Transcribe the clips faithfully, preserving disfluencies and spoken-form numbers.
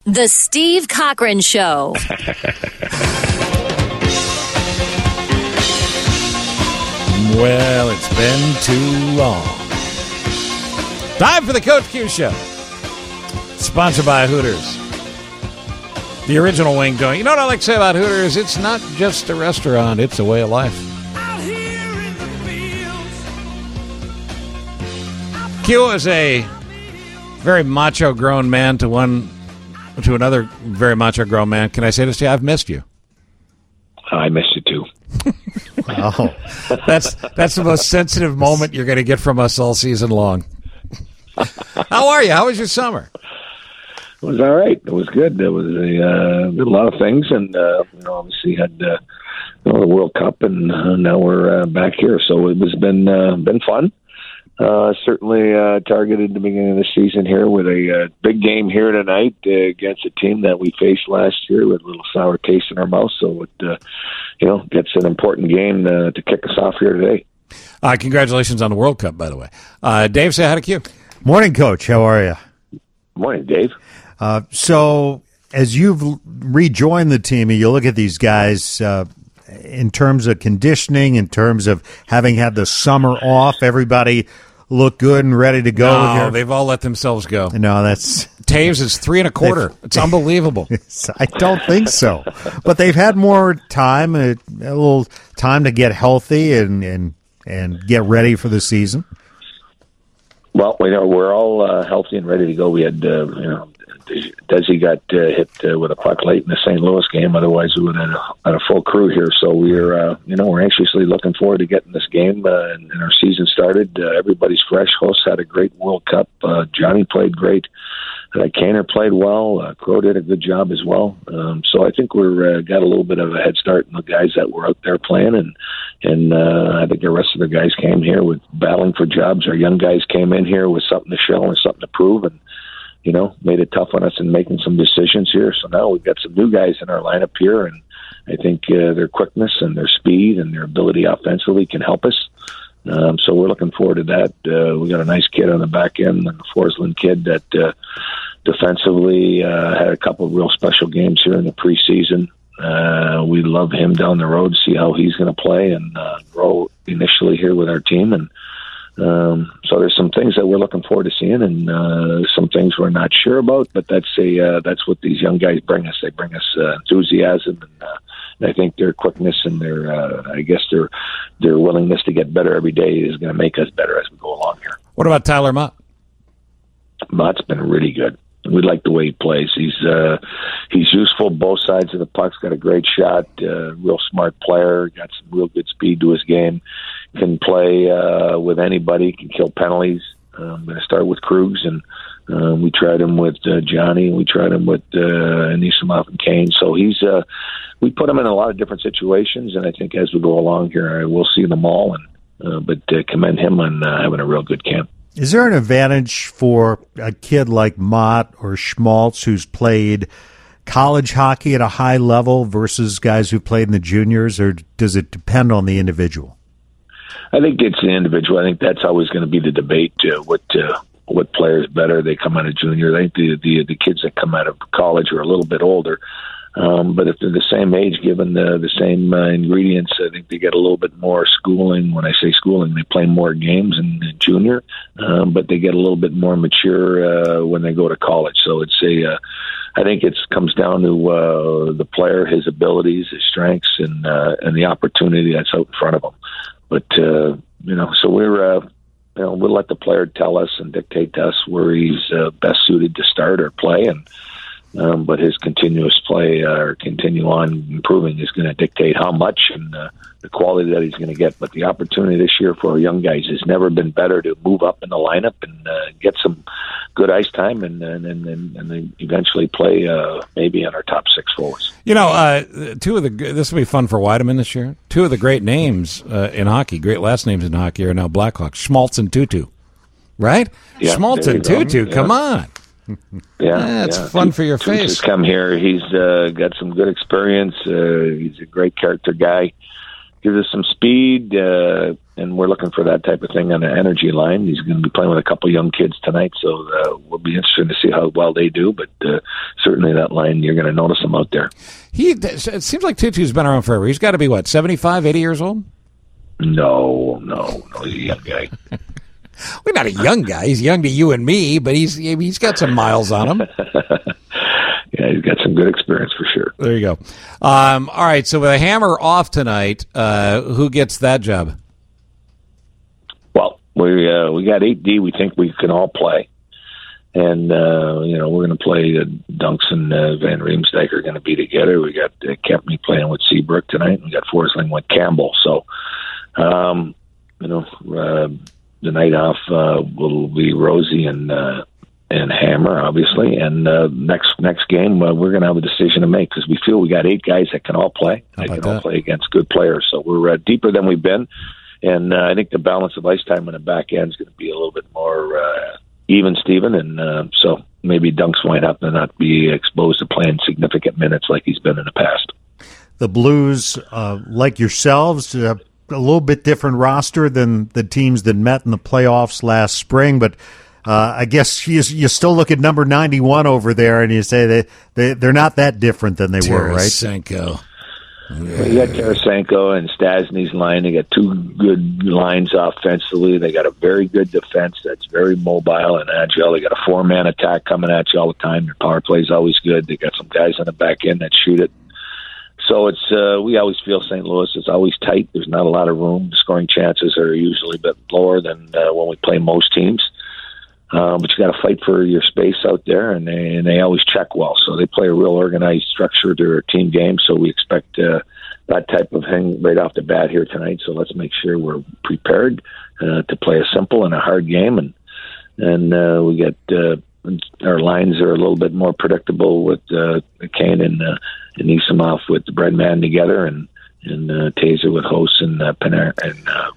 The Steve Cochran Show. Well, it's been too long. Time for the Coach Q Show. Sponsored by Hooters. The original wing joint. You know what I like to say about Hooters? It's not just a restaurant, it's a way of life. Out here in the fields. Q is a very macho grown man to one to another very macho grown man. Can I say this to you? I've missed you. I missed you too. Oh, that's that's the most sensitive moment you're going to get from us all season long. How are you? How was your summer? It was all right. It was good. There was a, uh, did a lot of things, and uh, you know, obviously had uh, you know, the World Cup, and uh, now we're uh, back here. So it was been uh, been fun. Uh, certainly uh, targeted the beginning of the season here with a uh, big game here tonight uh, against a team that we faced last year with a little sour taste in our mouth. So it, uh, you know, gets an important game uh, to kick us off here today. Uh, congratulations on the World Cup, by the way. Uh, Dave, say hi to Q. Morning, Coach. How are you? Morning, Dave. Uh, so, as you've rejoined the team, you look at these guys uh, in terms of conditioning, in terms of having had the summer off, everybody look good and ready to go. No, here. they've all let themselves go. No, that's Taves is three and a quarter. It's unbelievable. I don't think so. But they've had more time, a, a little time to get healthy and, and, and get ready for the season. Well, we know we're all uh, healthy and ready to go. We had, uh, you know, Desi got uh, hit uh, with a puck late in the Saint Louis game. Otherwise, we would have had a, had a full crew here. So we're, uh, you know, we're anxiously looking forward to getting this game uh, and, and our season started. Uh, everybody's fresh. Hosts had a great World Cup. Uh, Johnny played great. Uh, Kaner played well. Uh, Crow did a good job as well. Um, so I think we're uh, got a little bit of a head start in the guys that were out there playing, and and uh, I think the rest of the guys came here with battling for jobs. Our young guys came in here with something to show and something to prove, and you know, made it tough on us in making some decisions here. So now we've got some new guys in our lineup here, and I think uh, their quickness and their speed and their ability offensively can help us. Um, so we're looking forward to that. Uh, we got a nice kid on the back end, the Forsland kid that uh, defensively uh, had a couple of real special games here in the preseason. Uh, we love him down the road, see how he's going to play and uh, grow initially here with our team. And um, so there's some things that we're looking forward to seeing, and uh, some things we're not sure about. But that's a uh, that's what these young guys bring us. They bring us uh, enthusiasm, and, uh, and I think their quickness and their uh, I guess their their willingness to get better every day is going to make us better as we go along here. What about Tyler Mott? Mott's been really good. We like the way he plays. He's uh, he's useful both sides of the puck. Got a great shot. Uh, real smart player. Got some real good speed to his game. Can play uh, with anybody. Can kill penalties. Uh, I'm going to start with Krugs, and uh, we tried him with uh, Johnny. We tried him with uh, Anisimov and Kane. So he's uh, we put him in a lot of different situations, and I think as we go along here, we'll see them all. And uh, but uh, commend him on uh, having a real good camp. Is there an advantage for a kid like Mott or Schmaltz who's played college hockey at a high level versus guys who played in the juniors, or does it depend on the individual? I think it's the individual. I think that's always going to be the debate. Uh, what uh, what players better? They come out of junior. I think the, the the kids that come out of college are a little bit older. Um, but if they're the same age, given the, the same uh, ingredients, I think they get a little bit more schooling. When I say schooling, they play more games in, in junior, um, but they get a little bit more mature uh, when they go to college. So it's a, uh, I think it comes down to uh, the player, his abilities, his strengths, and uh, and the opportunity that's out in front of him. But uh, you know, so we're uh, you know we'll let the player tell us and dictate to us where he's uh, best suited to start or play, and. Um, but his continuous play uh, or continue on improving is going to dictate how much and uh, the quality that he's going to get. But the opportunity this year for our young guys has never been better to move up in the lineup and uh, get some good ice time and and and, and then eventually play uh, maybe on our top six forwards. You know, uh, two of the this will be fun for Weideman this year. Two of the great names uh, in hockey, great last names in hockey, are now Blackhawks: Schmaltz and Tutu. Right? Yeah, Schmaltz and Tutu. Yeah. Come on. Yeah, that's yeah. fun for your Toots face. Has come here. He's uh, got some good experience. Uh, he's a great character guy. Gives us some speed. Uh, and we're looking for that type of thing on the energy line. He's going to be playing with a couple young kids tonight, so uh, we'll be interested to see how well they do. But uh, certainly that line, you're going to notice him out there. He it seems like Tutu's been around forever. He's got to be what, seventy-five, eighty years old? No, no, no, he's a young guy. Well, not a young guy. He's young to you and me, but he's he's got some miles on him. Yeah, he's got some good experience for sure. There you go. Um, all right, so with a Hammer off tonight, uh, who gets that job? Well, we uh, we got eight D. We think we can all play, and uh, you know we're going to play. Uh, Dunks and uh, Van Riemsdyk are going to be together. We got uh, Kempney playing with Seabrook tonight. And we got Forsling with Campbell. So, um, you know, uh, the night off uh, will be Rosie and. Uh, and Hammer, obviously. And uh, next next game, uh, we're going to have a decision to make because we feel we got eight guys that can all play. They can that? all play against good players. So we're uh, deeper than we've been. And uh, I think the balance of ice time on the back end is going to be a little bit more uh, even, Stephen. And uh, so maybe Dunks might have to not be exposed to playing significant minutes like he's been in the past. The Blues, uh, like yourselves, uh, a little bit different roster than the teams that met in the playoffs last spring, but Uh, I guess you, you still look at number ninety-one over there, and you say they, they, they're not that different than they were, right? Tarasenko. Well, you got Tarasenko and Stasny's line. They got two good lines offensively. They got a very good defense that's very mobile and agile. They got a four-man attack coming at you all the time. Their power play is always good. They got some guys on the back end that shoot it. So it's uh, we always feel Saint Louis is always tight. There's not a lot of room. The scoring chances are usually a bit lower than uh, when we play most teams. Uh, but you got to fight for your space out there, and they, and they always check well. So they play a real organized structure to their team game. So we expect uh, that type of thing right off the bat here tonight. So let's make sure we're prepared uh, to play a simple and a hard game, and and uh, we get uh, our lines are a little bit more predictable with uh, Kane and uh, and Isamov with Breadman together, and and uh, Taser with Hose and uh, Paner and uh,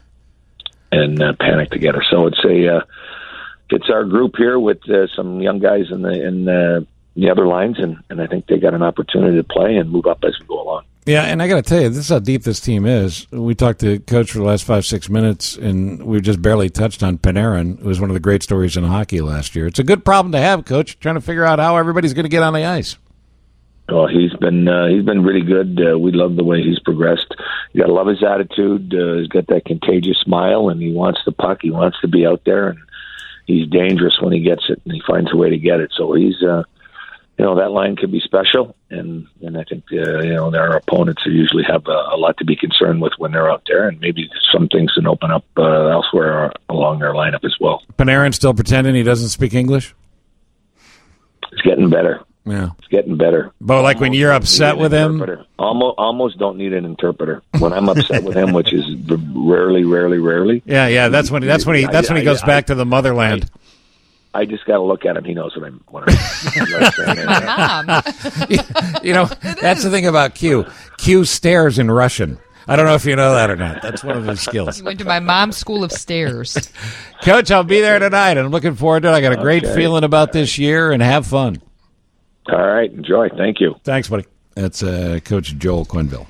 and uh, Panic together. So it's a uh, It's our group here with uh, some young guys in the in uh, the other lines, and, and I think they got an opportunity to play and move up as we go along. Yeah, and I got to tell you, this is how deep this team is. We talked to Coach for the last five, six minutes, and we just barely touched on Panarin, who was one of the great stories in hockey last year. It's a good problem to have, Coach, trying to figure out how everybody's going to get on the ice. Well, he's been uh, he's been really good. Uh, we love the way he's progressed. You got to love his attitude. Uh, he's got that contagious smile, and he wants the puck. He wants to be out there, and he's dangerous when he gets it, and he finds a way to get it. So he's, uh, you know, that line could be special, and and I think uh, you know our opponents usually have a, a lot to be concerned with when they're out there, and maybe some things can open up uh, elsewhere along their lineup as well. Panarin still pretending he doesn't speak English? It's getting better. Yeah, it's getting better. But like almost when you're upset with him, almost almost don't need an interpreter. When I'm upset with him, which is rarely, rarely, rarely. Yeah, yeah. That's when that's when he that's when he goes I, back I, to the motherland. I, I just got to look at him. He knows what I'm. What I'm Mom. you, you know, that's the thing about Q. Q stares in Russian. I don't know if you know that or not. That's one of his skills. He went to my mom's school of stairs. Coach, I'll be there tonight, and I'm looking forward to it. I got a great okay. feeling about this year, and have fun. All right. Enjoy. Thank you. Thanks, buddy. That's uh, Coach Joel Quenneville.